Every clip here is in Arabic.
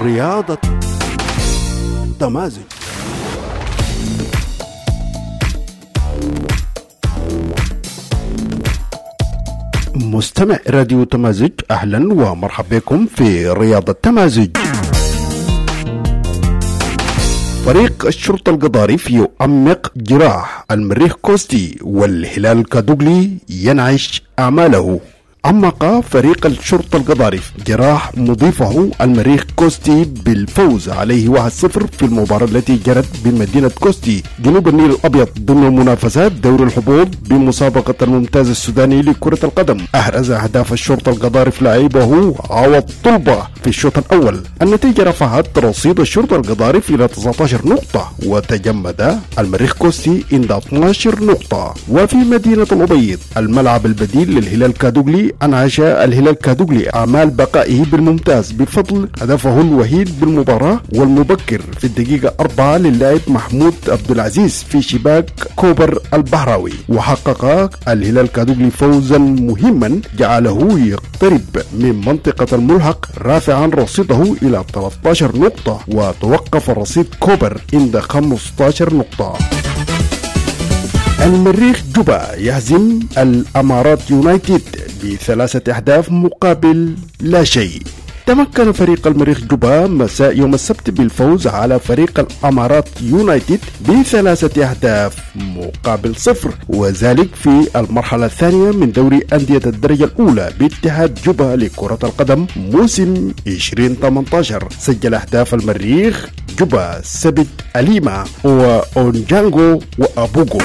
رياضة تمازج. مستمع راديو تمازج، أهلا ومرحبا بكم في رياضة تمازج. فريق الشرطة القضارف يعمق جراح المريخ كوستي، والهلال الكادوغلي ينعش أعماله. عمق فريق الشرطة القضارف جراح مضيفه المريخ كوستي بالفوز عليه 1-0 في المباراة التي جرت بمدينة كوستي جنوب النيل الأبيض ضمن منافسات دوري الحظوظ بمسابقة الممتاز السوداني لكرة القدم. أحرز أهداف الشرطة القضارف لاعبه عوض طلبة في الشوط الأول. النتيجة رفعت رصيد الشرطة القضارف إلى 19 نقطة، وتجمد المريخ كوستي عند 12 نقطة. وفي مدينة الأبيض الملعب البديل للهلال الكادوغلي أنعش الهلال الكادوغلي أعمال بقائه بالممتاز بفضل هدفه الوحيد بالمباراة والمبكر في الدقيقة 4 للاعب محمود عبد العزيز في شباك كوبر البحراوي. وحقق الهلال الكادوغلي فوزا مهما جعله يقترب من منطقة الملحق رافعا رصيده إلى 13 نقطة، وتوقف رصيد كوبر عند 15 نقطة. المريخ جوبا يهزم الأمارات يونايتد ب3 أهداف مقابل لا شيء. تمكن فريق المريخ جوبا مساء يوم السبت بالفوز على فريق الأمارات يونايتد ب3 أهداف مقابل 0، وذلك في المرحلة الثانية من دوري أندية الدرجة الأولى باتحاد جوبا لكرة القدم موسم 2018. سجل أهداف المريخ جوبا سبت أليما وأونجانغو وأبوغو.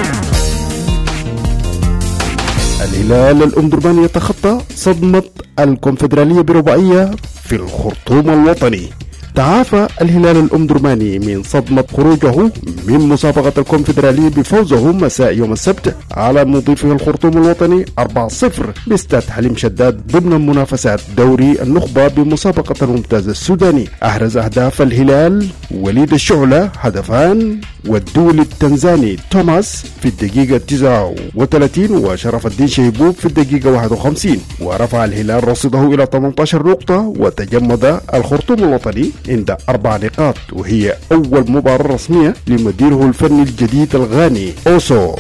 الهلال الأمدرماني يتخطى صدمة الكونفدرالية برباعية في الخرطوم الوطني. تعافى الهلال الأمدرماني من صدمة خروجه من مسابقة الكونفدرالية بفوزه مساء يوم السبت على مضيفه الخرطوم الوطني 4-0 باستاد حليم شداد ضمن منافسات دوري النخبة بمسابقة الممتاز السوداني. أحرز أهداف الهلال وليد الشعلة هدفان، والدولي التنزاني توماس في الدقيقة 39 وشرف الدين شيبوب في الدقيقة 51، ورفع الهلال رصيده إلى 18 نقطة، وتجمد الخرطوم الوطني عند 4 نقاط، وهي أول مباراة رسمية لمديره الفني الجديد الغاني أوسو.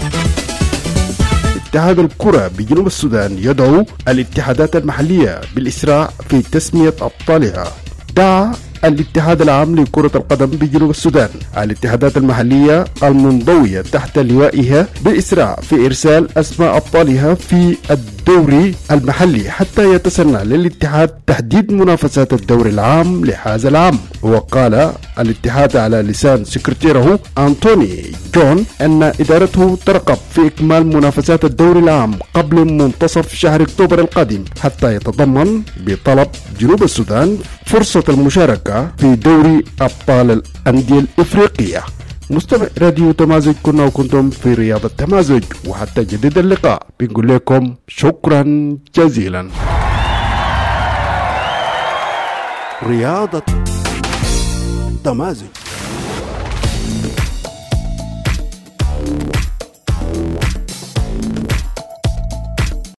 اتحاد الكرة بجنوب السودان يدعو الاتحادات المحلية بالإسراع في تسمية أبطالها. دعا الاتحاد العام لكرة القدم بجنوب السودان الاتحادات المحلية المنضوية تحت لوائها بالإسراع في إرسال أسماء أبطالها في الدوري المحلي حتى يتسنى للاتحاد تحديد منافسات الدوري العام لهذا العام. وقال الاتحاد على لسان سكرتيره أنتوني جون أن إدارته ترقب في إكمال منافسات الدوري العام قبل منتصف شهر أكتوبر القادم حتى يتضمن بطلب جنوب السودان فرصة المشاركة في دوري أبطال الأندية الإفريقية. مستمع راديو تمازج، كنا وكنتم في رياضة تمازج، وحتى جديد اللقاء بنقول لكم شكرا جزيلا. رياضة تمازج.